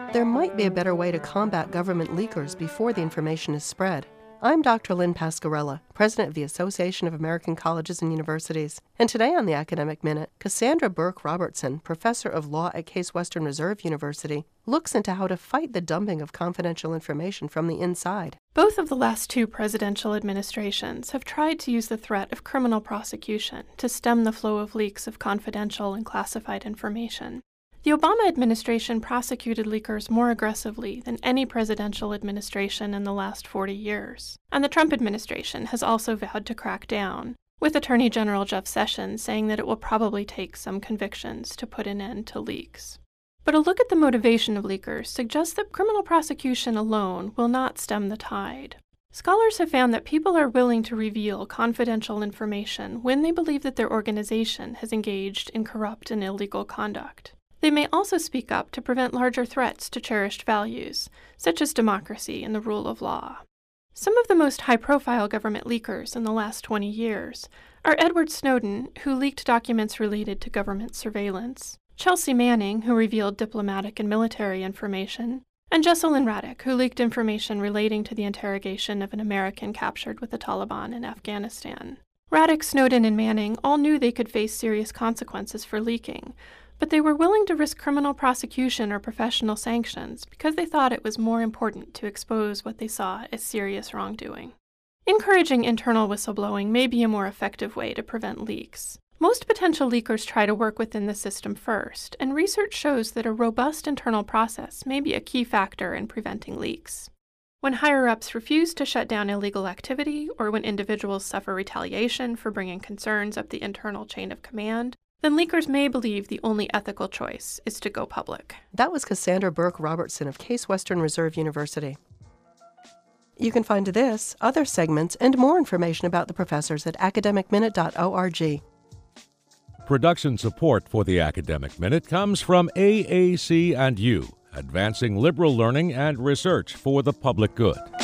There might be a better way to combat government leakers before the information is spread. I'm Dr. Lynn Pasquarella, President of the Association of American Colleges and Universities. And today on the Academic Minute, Cassandra Burke Robertson, Professor of Law at Case Western Reserve University, looks into how to fight the dumping of confidential information from the inside. Both of the last two presidential administrations have tried to use the threat of criminal prosecution to stem the flow of leaks of confidential and classified information. The Obama administration prosecuted leakers more aggressively than any presidential administration in the last 40 years. And the Trump administration has also vowed to crack down, with Attorney General Jeff Sessions saying that it will probably take some convictions to put an end to leaks. But a look at the motivation of leakers suggests that criminal prosecution alone will not stem the tide. Scholars have found that people are willing to reveal confidential information when they believe that their organization has engaged in corrupt and illegal conduct. They may also speak up to prevent larger threats to cherished values, such as democracy and the rule of law. Some of the most high-profile government leakers in the last 20 years are Edward Snowden, who leaked documents related to government surveillance, Chelsea Manning, who revealed diplomatic and military information, and Jesselyn Radack, who leaked information relating to the interrogation of an American captured with the Taliban in Afghanistan. Radack, Snowden, and Manning all knew they could face serious consequences for leaking, but they were willing to risk criminal prosecution or professional sanctions because they thought it was more important to expose what they saw as serious wrongdoing. Encouraging internal whistleblowing may be a more effective way to prevent leaks. Most potential leakers try to work within the system first, and research shows that a robust internal process may be a key factor in preventing leaks. When higher-ups refuse to shut down illegal activity, or when individuals suffer retaliation for bringing concerns up the internal chain of command, then leakers may believe the only ethical choice is to go public. That was Cassandra Burke Robertson of Case Western Reserve University. You can find this, other segments, and more information about the professors at academicminute.org. Production support for the Academic Minute comes from AAC&U, advancing liberal learning and research for the public good.